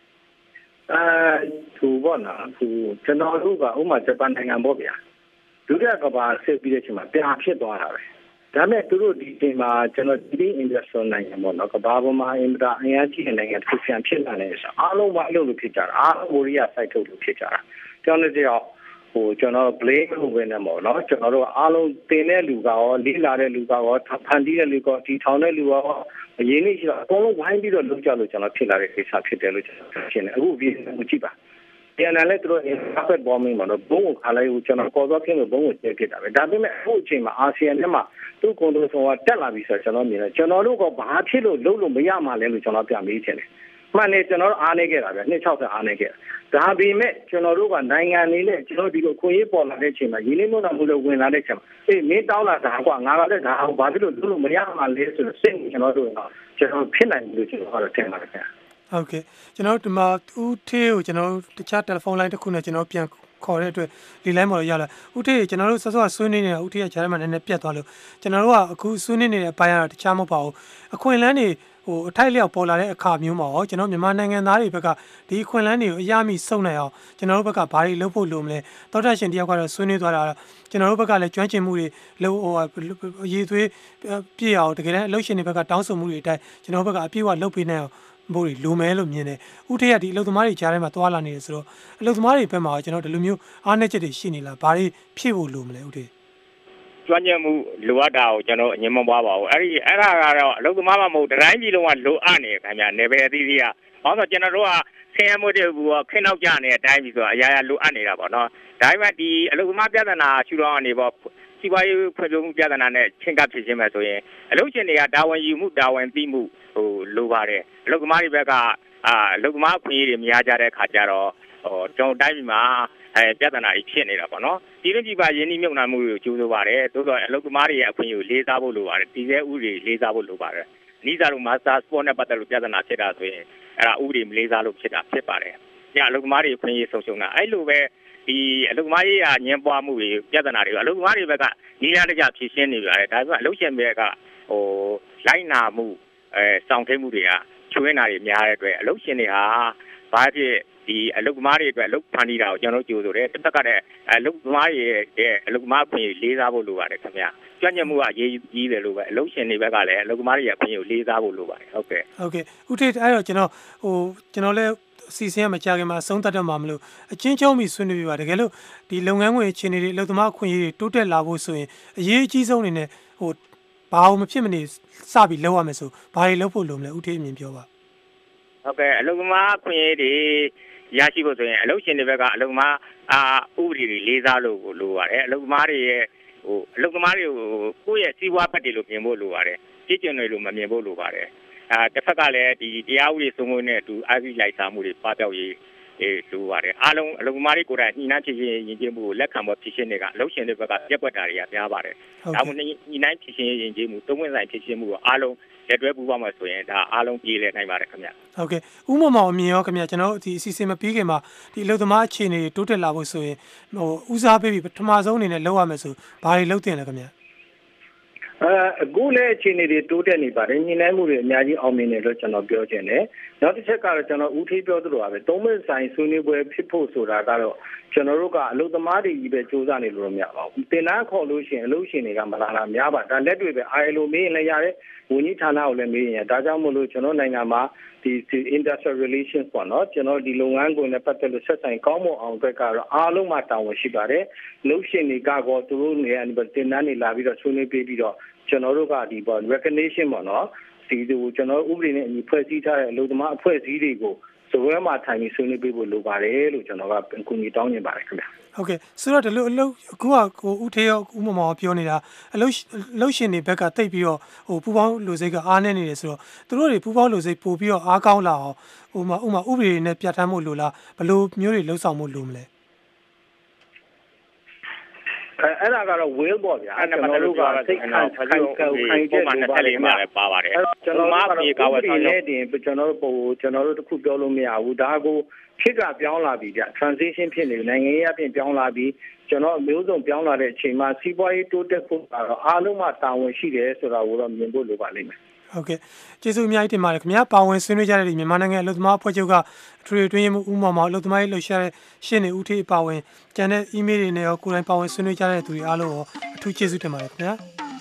သူပေါ့နော်သူကျွန်တော်တို့ကဥမာဂျပန်နိုင်ငံပေါ့ဗျာဒုတိယကမ္ဘာစစ်ပြီးတဲ့အချိန်မှာပြန်ဖြစ်သွားတာပဲဒါမဲ့သူတို့ဒီအချိန်မှာကျွန်တော်ဒီ industrial နိုင်ငံပေါ့နော်ကမ္ဘာပေါ်မှာအင်တာအင်အားကြီးတဲ့နိုင်ငံတစ်ခုပြန်ဖြစ်လာတယ်ဆိုအားလုံးမအလုပ်လို့ဖြစ်ကြတာအားလုံးကိုရီးယား site ထုတ်လို့ဖြစ်ကြတာကျွန်တော်တို့ကျွန်တော် blame လုပ်ပဲနေမှာနော်ကျွန်တော်တို့အားလုံးတင်တဲ့လူကရောလေးလာတဲ့လူကရောဖန်တီးတဲ့လူကရောဒီထောင်တဲ့လူကရောအရင်နေ့ရှိတော့အကုန်လုံးဝိုင်းပြီးတော့လုပ်ကြလို့ကျွန်တော်ဖြစ်လာတဲ့ကိစ္စဖြစ်တယ်လို့ကျွန်တော်ရှင်းတယ်အခုဒီကိုကြည့်ပါပြန်လာလဲသူတို့ carpet bombing မှာတော့ဘုံကိုခါလိုက်ဦးကျွန်တော်ကော်သွားပြင်းလို့ဘုံကိုကျဲဖြစ်တာပဲဒါပေမဲ့အခုအချိန်မှာအာဆီယံထဲမှာသူ့ကွန်ဒိုဆောင်ကတက်လာပြီဆိုတော့ကျွန်တော်မြင်တယ်ကျွန်တော်တို့ကဘာဖြစ်လို့လုပ်လို့မရမှာလဲလို့ကျွန်တော်ပြန်မေးချင်တယ်မှန်တယ်ကျွန်တော်အားနေခဲ့တာဗျ260အားနေခဲ့ဒါပေမဲ့ကျွန်တော်တို့ကနိုင်ငံနေနဲ့ကျွန်တော်ဒီလိုခွင့်ရေးပေါ်လာတဲ့အချိန်မှာရင်းနှီးမြှုပ်နှံမှုတွေဝင်လာတဲ့အချိန်မှာမင်းတောင်းလာတာကွာငါကလည်းဒါဘာဖြစ်လို့လုပ်လို့မရမှာလဲဆိုတော့စိတ်ကျွန်တော်တို့ဖြစ်နိုင်လို့ကျွန်တော်ကတော့ထင်ပါတယ်ခင်ဗျဟုတ်ကဲ့ကျွန်တော်ဒီမှာဦးထေးကိုကျွန်တော်တခြားတယ်လီဖုန်းလိုင်းတစ်ခုနဲ့ကျွန်တော်ပြန်ခေါ်တဲ့အတွက်ဒီလိုင်းပေါ်ရလာဦးထေးကျွန်တော်တို့ဆော့ဆော့ဆွေးနွေးနေတာဦးထေးကဂျာထဲမှာနည်းနည်းပြတ်သွားလို့ကျွန်တော်တို့ကအခုဆွေးနွေးနေတဲ့အပိုင်းကတော့တခြားမဟုတ်ပါဘူးအခွင့်အလမ်းတွေအထိုက်လျောက်ပေါ်လာတဲ့အခါမျိုးမှာရောကျွန်တော်မြန်မာနိုင်ငံသားတွေဘက်ကဒီအခွင့်အလမ်းတွေကိုအရမီစုံနိုင်အောင်ကျွန်တော်တို့ဘက်ကဘာတွေလုပ်ဖို့လိုမလဲသောတာရှင်တယောက်ကတော့ဆွေးနွေးသွားတာကျွန်တော်တို့ဘက်ကလည်းကျွမ်းကျင်မှုတွေလို့အရေးသွေးပြည့်အောင်တကယ်တမ်းအလုပ်ရှင်တွေဘက်ကတောင်းဆိုမှုတွေအတိုင်းကျွန်တော်တို့ဘက်ကအပြည့်အဝလုပ်ပေးနိုင်အောင်ဘိုးတွေလိုမဲလို့မြင်တယ်ဥထေးကဒီအလုပ်သမားတွေကြားထဲမှာသွားလာနေတယ်ဆိုတော့အလုပ်သမားတွေဘက်မှာကျွန်တော်ဒီလိုမျိုးအားနည်းချက်တွေရှိနေလားဘာတွေဖြည့်ဖို့လိုမလဲဥထေးကျွမ်းကျင်မှုလိုအပ်တာကိုကျွန်တော်အငြင်းမပွားပါဘူးအဲ့ဒါကတော့အလုပ်သမားမှမဟုတ်တိုင်းပြည်လုံးကလိုအပ်နေခင်ဗျာနယ်ပယ်အသီးသီးကဘာလို့ကျွန်တော်တို့ကဆင်းရဲမှုတွေကိုခင်းနောက်ကြနေတဲ့အတိုင်းပြည်ဆိုအရာရာလိုအပ်နေတာပေါ့နော်ဒါပေမဲ့ဒီအလုပ်သမားပြဿနာရှုထောင့်ကနေပေါ့စီးပွားရေးဖွံ့ဖြိုးမှုပြဿနာနဲ့ချင်းကပ်ဖြစ်ခြင်းပဲဆိုရင်အလုပ်ရှင်တွေကတာဝန်ယူမှုတာဝန်သိမှုလိုပါတယ်အလုပ်သမားတွေဘက်ကအလုပ်သမားအခွင့်အရေးတွေမရကြတဲ့ခါကျတော့ကျွန်တော်တိုင်းပြည်မှာပြဿနာကြီးဖြစ်နေတာပေါ့နော်ဒီလိုကြည့်ပါရင်းနှီးမြှုပ်နှံမှုတွေကိုကျိုးဆိုပါတယ်သို့တော့အလုပ်သမားတွေရဲ့အခွင့်အရေးကိုလေးစားဖို့လိုပါတယ်ဒီကဲဥပဒေလေးစားဖို့လိုပါတယ်နီးစားလို့မာစတာစပေါ့နဲ့ပတ်သက်လို့ပြဿနာဖြစ်တာဆိုရင်အဲ့ဒါဥပဒေမလေးစားလို့ဖြစ်တာဖြစ်ပါတယ်ညအလုပ်သမားတွေအခွင့်အရေးဆုံးရှုံးတာအဲ့လိုပဲဒီအလုပ်သမားရေးကညှင်းပွားမှုတွေပြဿနာတွေအလုပ်သမားတွေဘက်ကနီးလန်းတကြဖြည့်ရှင်းနေကြတယ်ဒါပေမဲ့အလုပ်ရှင်ဘက်ကလိုက်နာမှုစောင့်ထိန်မှုတွေကချွေးနာတွေများတဲ့အတွက်အလုပ်ရှင်တွေဟာဘာဖြစ်ဒီအလုပ်သမားတွေအတွက်အလုပ်ဖန်တီးတာကိုကျွန်တော်ကြိုဆိုတယ်တစ်ဖက်ကလည်းအလုပ်သမားတွေရဲ့အလုပ်သမားအခွင့်အရေးလေးစားဖို့လိုပါတယ်ခင်ဗျာကျွမ်းကျင်မှုကအရေးကြီးတယ်လို့ပဲအလုပ်ရှင်တွေဘက်ကလည်းအလုပ်သမားတွေရဲ့အခွင့်အရေးကိုလေးစားဖို့လိုပါတယ်ဟုတ်ကဲ့ဥထေးအဲ့တော့ကျွန်တော်လည်းအစီအစဉ်ကမကြခင်မှာအဆုံးသတ်တော့မှာမလို့အချင်းချင်းမိဆွေးနွေးပြပါတကယ်လို့ဒီလုပ်ငန်းခွင်အခြေအနေတွေအလုပ်သမားအခွင့်အရေးတွေတိုးတက်လာဖို့ဆိုရင်အရေးအကြီးဆုံးအနေနဲ့ဘာလို့မဖြစ်မနေစပြီးလောက်ရမယ်ဆိုဘာတွေလုပ်ဖို့လိုမလဲဦးထေးအမြင်ပြောပါဟုတ်ကဲ့အလုပ်သမားခွင့်ရေးတွေရရှိဖို့ဆိုရင်အလုပ်ရှင်တွေဘက်ကအလုပ်သမားဥပဒေတွေလေးစားလို့လိုပါတယ်အလုပ်သမားတွေရဲ့အလုပ်သမားတွေကိုယ့်ရဲ့စီးပွားဘက်တွေလို့မြင်ဖို့လိုပါတယ်ကြည်ကျင်တွေလို့မမြင်ဖို့လိုပါတယ်တစ်ဖက်ကလည်းဒီတရားဥပဒေစိုးမိုးနဲ့အတူအဂိလိုက်စားမှုတွေပပျောက်ရေးလိုပါတယ်အားလုံးအလုပ်သမားတွေကိုယ်တိုင်ညှိနှိုင်းဖြစ်ရှင်းရင်ကျင်းမှုကိုလက်ခံဖို့ဖြစ်ရှင်းတွေကအလုပ်ရှင်တွေဘက်ကပြက်ကွက်တာတွေကများပါတယ်ဒါမှမဟုတ်ညှိနှိုင်းဖြစ်ရှင်းရင်ကျင်းမှုသုံးဝင်ဆိုင်ဖြစ်ရှင်းမှုကိုအားလုံးလက်တွဲပူးပေါင်းမှာဆိုရင်ဒါအားလုံးပြေးလည်နိုင်ပါတယ်ခင်ဗျဟုတ်ကဲ့ဥမမောင်အမြင်ရောခင်ဗျကျွန်တော်ဒီအစီအစဉ်မပြီးခင်မှာဒီအလုပ်သမားအခြေအနေတိုးတက်လာဖို့ဆိုရင်ဦးစားပေးပြီးပထမဆုံးအနေနဲ့လုပ်ရမယ်ဆိုဘာတွေလုပ်တင်လဲခင်ဗျအခုလည်းအခြေအနေတွေတိုးတက်နေပါတယ်ညှိနှိုင်းမှုတွေအများကြီးအောင်မြင်တယ်လို့ကျွန်တော်ပြောချင်တယ်နောက်တစ်ချက်ကတော့ကျွန်တော်ဦးထေးပြောသလိုပါပဲသုံးမဆိုင်ဆွေးနွေးပွဲဖြစ်ဖို့ဆိုတာကတော့ကျွန်တော်တို့ကအလုပ်သမားတွေကြီးပဲစူးစမ်းနေလို့မရပါဘူးတင်တန်းခေါ်လို့ရှိရင်အလုပ်ရှင်တွေကမလာတာများပါဒါလက်တွေပဲ ILO မေးရင်လည်းရတယ်ဝန်ကြီးဌာနကိုလည်းမေးရင်ဒါကြောင့်မို့လို့ကျွန်တော်နိုင်ငံမှာဒီ industrial relations ပေါ့နော်ကျွန်တော်ဒီလုပ်ငန်းကိုလည်းပတ်သက်လို့ဆက်ဆိုင်ကောင်းမွန်အောင်အတွက်ကတော့အားလုံးမှာတာဝန်ရှိပါတယ်လုပ်ရှင်တွေကတော့သူတို့နေရာတင်တန်းတွေလာပြီးတော့ဆွေးနွေးပေးပြီးတော့ကျွန်တော်တို့ကဒီ recognition ပေါ့နော်ဒီကျွန်တော်ဥပဒေနဲ့အညီဖွဲ့စည်းထားတဲ့အလုပ်သမားအဖွဲ့အစည်းတွေကိုစပွဲမှာထိုင်ပြီးဆွေးနွေးပေးဖို့လိုပါတယ်လို့ကျွန်တော်ကအကူအညီတောင်းနေပါတယ်ခင်ဗျဟုတ်ကဲ့ဆိုတော့ဒီလိုအလုပ်အခုကကိုဦးထေးရောဦးမမောင်ပြောနေတာအလုပ်ရှင်တွေဘက်ကတိတ်ပြီးတော့ပူပေါင်းလူစိတ်ကအားနေနေတယ်ဆိုတော့သူတို့တွေပူပေါင်းလူစိတ်ပို့ပြီးတော့အားကောင်းလာအောင်ဥမာဥပဒေနဲ့ပြဋ္ဌာန်းမှုလိုလားဘယ်လိုမျိုးတွေလှုပ်ဆောင်မှုလိုမလဲအဲ့ဒါကတော့ will ပေါ့ဗျာကျွန်တော်တို့ကစိတ်ခံချက်မှာ24မှာလည်းပါပါတယ်ကျွန်တော်တို့ကကာဝယ်ဆောင်ရွက်တင်ကျွန်တော်တို့တခုပြောလို့မရဘူးဒါကိုဖြစ်ကပြောင်းလာပြီဗျ transition ဖြစ်နေနိုင်ငံရေးအပြင်ပြောင်းလာပြီကျွန်တော်မျိုးစုံပြောင်းလာတဲ့အချိန်မှာစီးပွားရေးတိုးတက်ဖို့ကတော့အားလုံးမှာတာဝန်ရှိတယ်ဆိုတာကိုတော့မြင်ဖို့လိုပါလိမ့်မယ်ဟုတ်ကဲ့ကျေးဇူးအများကြီးတင်ပါတယ်ခင်ဗျာပါဝင်ဆွေးနွေးကြတဲ့မြန်မာနိုင်ငံအလုပ်သမားအဖွဲ့ချုပ်ကအထွေထွေအတွင်းရေးမှူးဦးမောင်မောင်အလုပ်သမားရေးလှုပ်ရှားတဲ့ရှင်းနေဦးထေးပါဝင်ကျန်တဲ့ email တွေနဲ့ရောကိုယ်တိုင်ပါဝင်ဆွေးနွေးကြတဲ့သူတွေအားလုံးကိုအထူးကျေးဇူးတင်ပါတယ်ခင်ဗျာ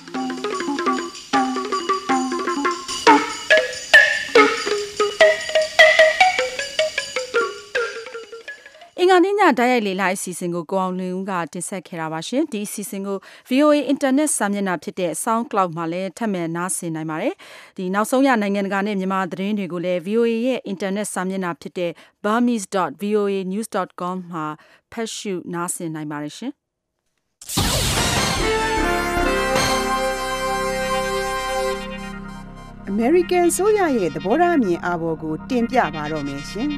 အင်္ဂါနေ့ညတိုက်ရိုက်လေလာအစီအစဉ်ကိုကိုအောင်လင်းဦးကတင်ဆက်ခဲ့တာပါရှင်ဒီအစီအစဉ်ကို VOA Internet စာမျက်နှာဖြစ်တဲ့ SoundCloud မှာလည်းထပ်မံနားဆင်နိုင်ပါတယ်ဒီနောက်ဆုံးရနိုင်ငံတကာနဲ့မြန်မာသတင်းတွေကိုလည်း VOA ရဲ့ Internet စာမျက်နှာဖြစ်တဲ့ burmese.voanews.com မှာဖတ်ရှုနားဆင်နိုင်ပါတယ်ရှင် American ဆိုရရဲ့သဘောထားအမြင်အာဘော်ကိုတင်ပြပါတော့မယ်ရှင်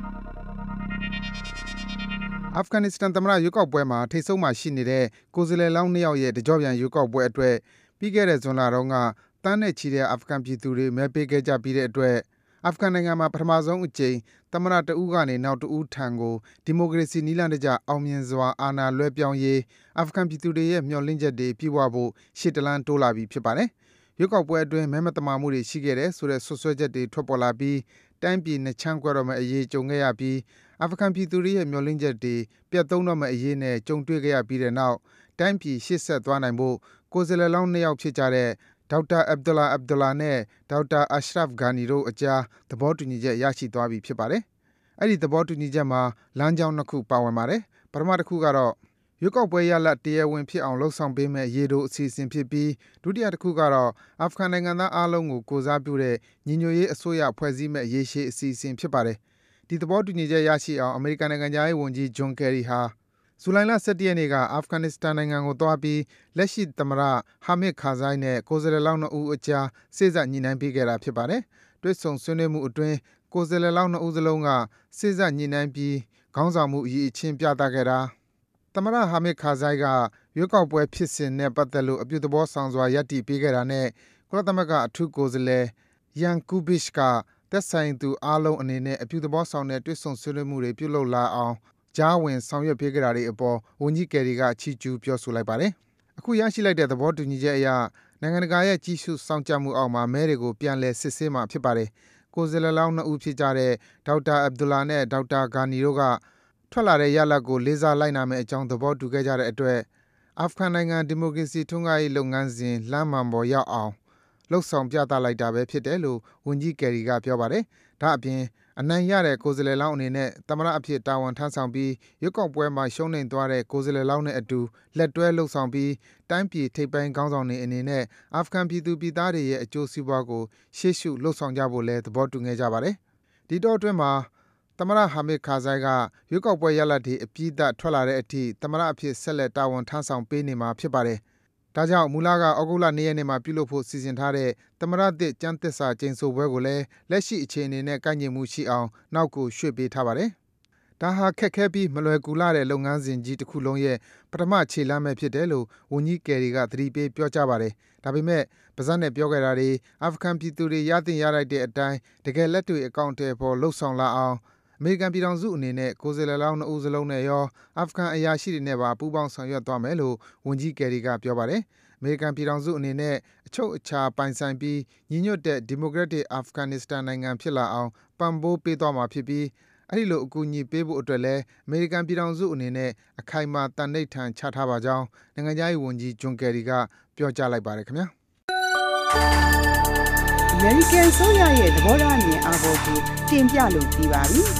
အာဖဂန်နစ္စတန်သမ္မတရွေးကောက်ပွဲမှာထိပ်ဆုံးမှာရှိနေတဲ့ကိုယ်စားလှယ်လောင်း2ယောက်ရဲ့တကြောပြန်ရွေးကောက်ပွဲအတွက်ပြီးခဲ့တဲ့ဇွန်လတုန်းကတန်းနဲ့ချီတဲ့အာဖဂန်ပြည်သူတွေမဲပေးခဲ့ကြပြီးတဲ့အတွက်အာဖဂန်နိုင်ငံမှာပထမဆုံးအကြိမ်သမ္မတတဦးကနေနောက်တဦးထံကိုဒီမိုကရေစီနည်းလမ်းတကျအောင်မြင်စွာအာဏာလွှဲပြောင်းရေးအာဖဂန်ပြည်သူတွေရဲ့မျှော်လင့်ချက်တွေပြည့်ဝဖို့ရှေ့တလန်းတိုးလာပြီဖြစ်ပါတယ်။ရွေးကောက်ပွဲအတွင်းမဲမတမာမှုတွေရှိခဲ့တဲ့ဆိုတဲ့ဆွဆွဲချက်တွေထွက်ပေါ်လာပြီးတိုင်းပြည်နှစ်ချမ်းကွဲတော့မဲ့အရေးကြုံခဲ့ရပြီးအာဖဂန်ပြည်သူတွေရဲ့မျှော်လင့်ချက်တွေပြတ်သုံးတော့မဲ့အရေးနဲ့ကြုံတွေ့ခဲ့ရပြီးတဲ့နောက်တိုင်းပြည်ရှေ့ဆက်သွားနိုင်ဖို့ကိုယ်စားလှယ်လောင်း2ယောက်ဖြစ်ကြတဲ့ဒေါက်တာအဗ်ဒူလာအဗ်ဒူလာနဲ့ဒေါက်တာအရှရဖ်ဂါနီတို့အကြားသဘောတူညီချက်ရရှိသွားပြီဖြစ်ပါတယ်။အဲ့ဒီသဘောတူညီချက်မှာလမ်းကြောင်း2ခုပါဝင်ပါတယ်။ပထမတစ်ခုကတော့ရွေးကောက်ပွဲရလဒ်တရားဝင်ဖြစ်အောင်လှုံ့ဆော်ပေးမဲ့ရေတိုအစီအစဉ်ဖြစ်ပြီးဒုတိယတစ်ခုကတော့အာဖဂန်နိုင်ငံသားအားလုံးကိုကိုစားပြုတဲ့ညီညွတ်ရေးအစိုးရဖွဲ့စည်းမဲ့ရေရှည်အစီအစဉ်ဖြစ်ပါတယ်။ဒီသဘောတူညီချက်ရရှိအောင်အမေရိကန်နိုင်ငံသားရေးဝန်ကြီးဂျွန်ကယ်ရီဟာဇူလိုင်လ17ရက်နေ့ကအာဖဂန်နစ္စတန်နိုင်ငံကိုသွားပြီးလက်ရှိသမ္မတဟာမစ်ခါဇိုင်းနဲ့ကိုယ်စားလှယ်လောင်း2ဦးအကြားစေ့စပ်ညှိနှိုင်းပေးခဲ့တာဖြစ်ပါတယ်။တွေ့ဆုံဆွေးနွေးမှုအတွင်းကိုယ်စားလှယ်လောင်း2ဦးစလုံးကစေ့စပ်ညှိနှိုင်းပြီးခေါင်းဆောင်မှုအရေးအချင်းပြသခဲ့တာသမ္မတဟာမစ်ခါဇိုင်းကရွေးကောက်ပွဲဖြစ်စဉ်နဲ့ပတ်သက်လို့အပြုသဘောဆောင်စွာယက်တီပေးခဲ့တာနဲ့ကုလသမဂ္ဂအထူးကိုယ်စားလှယ်ယန်ကူဘစ်ကသက်ဆိုင်သူအားလုံးအနေနဲ့အပြုသဘောဆောင်တဲ့တွေ့ဆုံဆွေးနွေးမှုတွေပြုလုပ်လာအောင်ကြားဝင်ဆောင်ရွက်ပေးကြတာတွေအပေါ်ဝန်ကြီးကယ်ရီကချီးကျူးပြောဆိုလိုက်ပါတယ်။အခုရရှိလိုက်တဲ့သဘောတူညီချက်အရနိုင်ငံတကာရဲ့ကြီးစုစောင့်ကြမှုအောက်မှာမဲတွေကိုပြန်လည်စစ်ဆေးမှာဖြစ်ပါတယ်။ကိုယ်စားလှယ်လောင်း2ဦးဖြစ်ကြတဲ့ဒေါက်တာအဗ်ဒူလာနဲ့ဒေါက်တာဂါနီတို့ကထွက်လာတဲ့ရလဒ်ကိုလေးစားလိုက်နာမယ့်အကြောင်းသဘောတူခဲ့ကြတဲ့အတွက်အာဖဂန်နိုင်ငံဒီမိုကရေစီထွန်းကားရေးလုပ်ငန်းစဉ်လမ်းမှန်ပေါ်ရောက်အောင်လှုပ်ဆောင်ပြသလိုက်တာပဲဖြစ်တယ်လို့ဝန်ကြီးကယ်ရီကပြောပါတယ်။ဒါ့အပြင်အနိုင်ရတဲ့ကိုယ်စားလှယ်လောင်းအနေနဲ့သမ္မတအဖြစ်တာဝန်ထမ်းဆောင်ပြီးရွေးကောက်ပွဲမှာရှုံးနိမ့်သွားတဲ့ကိုယ်စားလှယ်လောင်းနဲ့အတူလက်တွဲလှုပ်ဆောင်ပြီးတိုင်းပြည်ထိပ်ပိုင်းခေါင်းဆောင်တွေအနေနဲ့အာဖဂန်ပြည်သူပြည်သားတွေရဲ့အကျိုးစီးပွားကိုရှေ့ရှုလှုပ်ဆောင်ကြဖို့လည်းသဘောတူခဲ့ကြပါတယ်။ဒီတော့အတွင်းမှာသမ္မတဟာမစ်ကာဇိုင်ကရွေးကောက်ပွဲရလဒ်တွေအပြည့်အစုံထွက်လာတဲ့အထိသမ္မတအဖြစ်ဆက်လက်တာဝန်ထမ်းဆောင်ပေးနေမှာဖြစ်ပါတယ်။ဒါကြောင့်မူလကဩဂုတ်လ2ရက်နေ့မှာပြုလုပ်ဖို့စီစဉ်ထားတဲ့သမ္မတသစ်ကျမ်းသစ္စာကျိန်ဆိုပွဲကိုလည်းလက်ရှိအခြေအနေနဲ့ကိုက်ညီမှုရှိအောင်နောက်ကိုရွှေ့ပေးထားပါတယ်။ဒါဟာခက်ခဲပြီးမလွယ်ကူလှတဲ့လုပ်ငန်းစဉ်ကြီးတစ်ခုလုံးရဲ့ပထမခြေလှမ်းပဲဖြစ်တယ်လို့ဝန်ကြီးကယ်ရီကသတိပေးပြောကြားပါတယ်။ဒါပေမဲ့ပါဇက်နဲ့ပြောခဲ့တာတွေအာဖဂန်ပြည်သူတွေရသင့်ရလိုက်တဲ့အတိုင်းတကယ်လက်တွေ့အကောင့်တွေပေါ်လှုပ်ဆောင်လာအောင်အမေရိကန်ပြည်ထောင်စုအနေနဲ့ကိုယ်စားလှယ်လောင်း2ဦးစလုံးနဲ့ရောအာဖဂန်အရာရှိတွေနဲ့ပါပူးပေါင်းဆောင်ရွက်သွားမယ်လို့ဝန်ကြီးကယ်ရီကပြောပါတယ်။အမေရိကန်ပြည်ထောင်စုအနေနဲ့အချုပ်အခြာပိုင်ဆိုင်ပြီးညီညွတ်တဲ့ဒီမိုကရက်တစ်အာဖဂန်နစ္စတန်နိုင်ငံဖြစ်လာအောင်ပံ့ပိုးပေးသွားမှာဖြစ်ပြီးအဲဒီလိုအကူအညီပေးဖို့အတွက်လည်းအမေရိကန်ပြည်ထောင်စုအနေနဲ့အခိုင်အမာတန်ဋိဌာန်ချထားပါကြောင်းနိုင်ငံခြားရေးဝန်ကြီးဂျွန်ကယ်ရီကပြောကြားလိုက်ပါတယ်ခင်ဗျာ။အမေရိကန်ဆိုရရဲ့သဘောထားအမြင်အားပေါ်ကိုတင်ပြလို့ပြီးပါပြီ။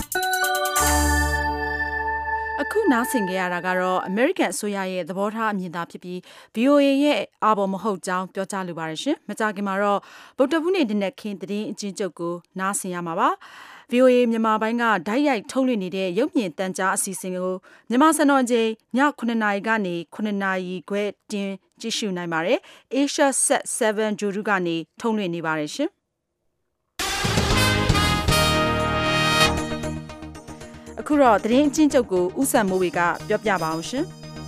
အခုနားဆင်ကြရတာကတော့ American အစိုးရရဲ့သဘောထားအမြင်သာဖြစ်ပြီး VOA ရဲ့အာဘော်မဟုတ်ကြောင်းပြောကြားလိုပါတယ်ရှင်။မကြာခင်မှာတော့ဗုဒ္ဓဘူးနေ့ဒီနေ့ခင်းသတင်းအချင်းချုပ်ကိုနားဆင်ရမှာပါ။ VOA မြန်မာပိုင်းကဓာတ်ရိုက်ထုတ်လွှင့်နေတဲ့ရုပ်မြင်သံကြားအစီအစဉ်ကိုမြန်မာစံတော်ချိန်ည9:00 နာရီကနေ9:00 နာရီခွဲတင်ကြည့်ရှုနိုင်ပါတယ်။ Asia Set 7 ဂျိုဒူကနေထုတ်လွှင့်နေပါတယ်ရှင်။အခုတော့သတင်းအချင်းချုပ်ကိုဦးစံမိုးဝေကပြောပြပါအောင်ရှင်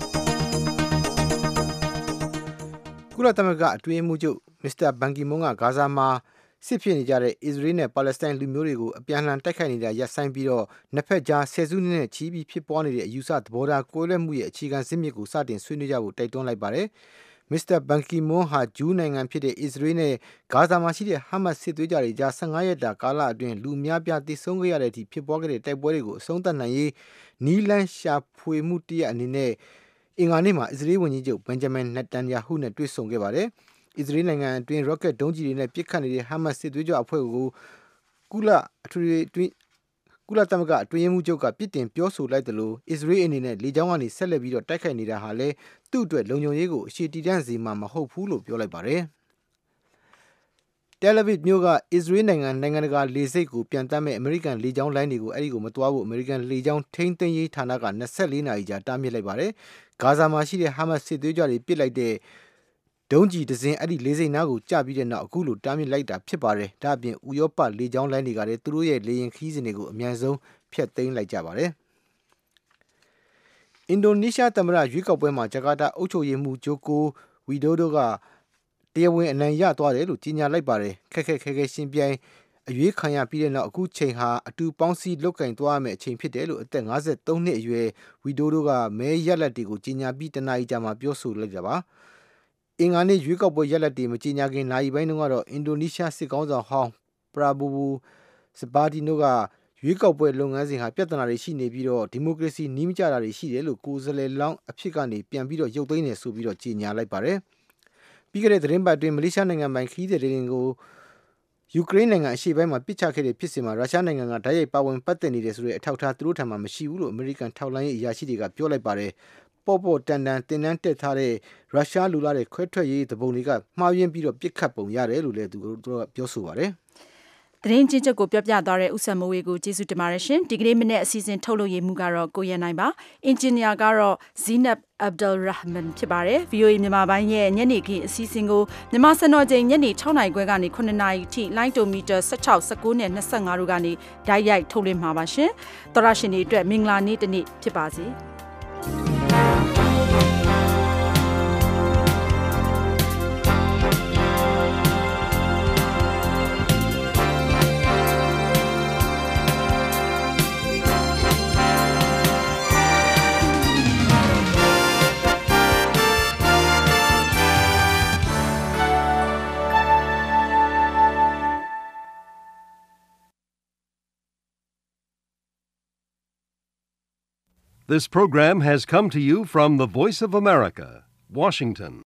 ။ကုလသမဂ္ဂအတွင်းရေးမှူးချုပ်မစ္စတာဘန်ကီမွန်းကဂါဇာမှာစစ်ဖြစ်နေကြတဲ့အစ္စရေးနဲ့ပါလက်စတိုင်းလူမျိုးတွေကိုအပြန်အလှန်တိုက်ခိုက်နေတာရပ်ဆိုင်းပြီးတော့နှစ်ဖက်ကြားဆယ်စုနှစ်နဲ့ချီပြီးဖြစ်ပွားနေတဲ့အယူဆသဘောထားကွဲလွဲမှုရဲ့အခြေခံဇစ်မြစ်ကိုစတင်ဆွေးနွေးကြဖို့တိုက်တွန်းလိုက်ပါတယ်။မစ္စတာဘန်ကီမွန်းဟာဂျူးနိုင်ငံဖြစ်တဲ့အစ္စရေးနဲ့ဂါဇာမှာရှိတဲ့ဟာမတ်စစ်သွေးကြတွေကြား15ရက်တာကာလအတွင်းလူများပြားတိဆုံးခဲ့ရတဲ့အထိဖြစ်ပွားခဲ့တဲ့တိုက်ပွဲတွေကိုအဆုံးသတ်နိုင်ရေးနီးလန်းရှာဖွေမှုတရအနေနဲ့အင်္ဂါနေ့မှာအစ္စရေးဝန်ကြီးချုပ်ဘန်ဂျမင်နက်တန်ယာဟုနဲ့တွေ့ဆုံခဲ့ပါတယ်။အစ္စရေးနိုင်ငံအတွင်းရော့ကက်ဒုံးကျည်တွေနဲ့ပစ်ခတ်နေတဲ့ဟာမတ်စစ်သွေးကြအဖွဲ့ကိုကုလသမဂ္ဂအတွင်းရေးမှူးချုပ်ကပြစ်တင်ပြောဆိုလိုက်တယ်လို့အစ္စရေးအနေနဲ့လေကြောင်းကနေဆက်လက်ပြီးတော့တိုက်ခိုက်နေတာဟာလည်းသူ့အတွက်လုံခြုံရေးကိုအရှိတီတန့်စေမှာမဟုတ်ဘူးလို့ပြောလိုက်ပါတယ်။ တယ်လ်အဗစ်မြို့ကအစ္စရေးနိုင်ငံတကာလေဆိပ်ကိုပြန်တက်မဲ့အမေရိကန်လေကြောင်းလိုင်းတွေကိုအဲဒီကိုမသွားဖို့အမေရိကန်လေကြောင်းထိန်းသိမ်းရေးဌာနက24နာရီကြာတားမြစ်လိုက်ပါတယ်။ဂါဇာမှာရှိတဲ့ဟာမတ်စစ်သွေးကြတွေပစ်လိုက်တဲ့ဒုံးကျည်တစ်စင်းအဲ့ဒီလေဆိပ်နားကိုကျပြီးတဲ့နောက်အခုလိုတားမြစ်လိုက်တာဖြစ်ပါတယ်။ဒါ့အပြင်ဥရောပလေကြောင်းလိုင်းတွေကလည်းသူတို့ရဲ့လေယာဉ်ခရီးစဉ်တွေကိုအများဆုံးဖျက်သိမ်းလိုက်ကြပါတယ်။အင်ဒိုနီးရှားသမ္မတရွေးကောက်ပွဲမှာဂျကာတာအုပ်ချုပ်ရေးမှူးဂျိုကိုဝီဒိုဒိုကတရားဝင်အနိုင်ရသွားတယ်လို့ကြေညာလိုက်ပါတယ်။ခက်ခဲရှင်းပြိုင်အရွေးခံရပြီးတဲ့နောက်အခုချိန်ဟာအတူပေါင်းစည်းလုတ်ကင်သွားရမယ့်အချိန်ဖြစ်တယ်လို့အသက်53နှစ်အရွယ်ဝီဒိုဒိုကမဲရလဒ်တွေကိုကြေညာပြီးတနာရီကြာမှပြောဆိုလိုက်တာပါ။အင်္ဂါနေ့ရွေးကောက်ပွဲရလဒ်တွေမကြေညာခင်နာရီပိုင်းတုန်းကတော့အင်ဒိုနီးရှားစစ်ကောင်းဆောင်ဟောင်းပရာဘူဘူစပါတီနိုကရွေးကောက်ပွဲလုပ်ငန်းစဉ်ဟာပြဿနာတွေရှိနေပြီးတော့ဒီမိုကရေစီနီးမကျတာတွေရှိတယ်လို့ကိုယ်စားလှယ်လောင်းအဖြစ်ကနေပြန်ပြီးတော့ရုပ်သိမ်းနေဆိုပြီးတော့ကြေညာလိုက်ပါတယ်။ပြီးခဲ့တဲ့သတင်းပတ်အတွင်းမလေးရှားနိုင်ငံပိုင်ခီးသည်တွေကိုယူကရိန်းနိုင်ငံအရှေ့ပိုင်းမှာပစ်ချခဲ့တဲ့ဖြစ်စဉ်မှာရုရှားနိုင်ငံကဓာတ်ရိုက်ပါဝင်ပတ်သက်နေတယ်ဆိုတဲ့အထောက်အထားသူတို့ထံမှာမရှိဘူးလို့အမေရိကန်ထောက်လှမ်းရေးအရာရှိတွေကပြောလိုက်ပါတယ်။ပေါ့တန်တင်တန်းတက်ထားတဲ့ရုရှားလူလာတဲ့ခွဲထွက်ရေးတပုံတွေကမှားယွင်းပြီးတော့ပစ်ခတ်ပုံရတယ်လို့လည်းသူတို့ကပြောဆိုပါတယ်။သတင်းချင်းချုပ်ကိုပြောပြသွားတဲ့ဥစ္စာမိုးဝေကိုကျေးဇူးတင်ပါတယ်ရှင်။ဒီကနေ့မနေ့အစီအစဉ်ထုတ်လုပ်ရေးမှုကတော့ကိုရန်နိုင်ပါ။အင်ဂျင်နီယာကတော့ဇီနပ်အဗ်ဒယ်ရာဟ်မန်ဖြစ်ပါတယ်။ VOA မြန်မာပိုင်းရဲ့ညနေခင်းအစီအစဉ်ကိုမြန်မာစံတော်ချိန်ညနေ6နာရီခွဲကနေ9နာရီထိလိုင်းတိုမီတာ16 19နဲ့25တို့ကနေဓာတ်ရိုက်ထုတ်လွှင့်မှာပါရှင်။သောရရှင်တွေအတွက်မင်္ဂလာနေ့တစ်နေ့ဖြစ်ပါစေ။ This program has come to you from the Voice of America, Washington.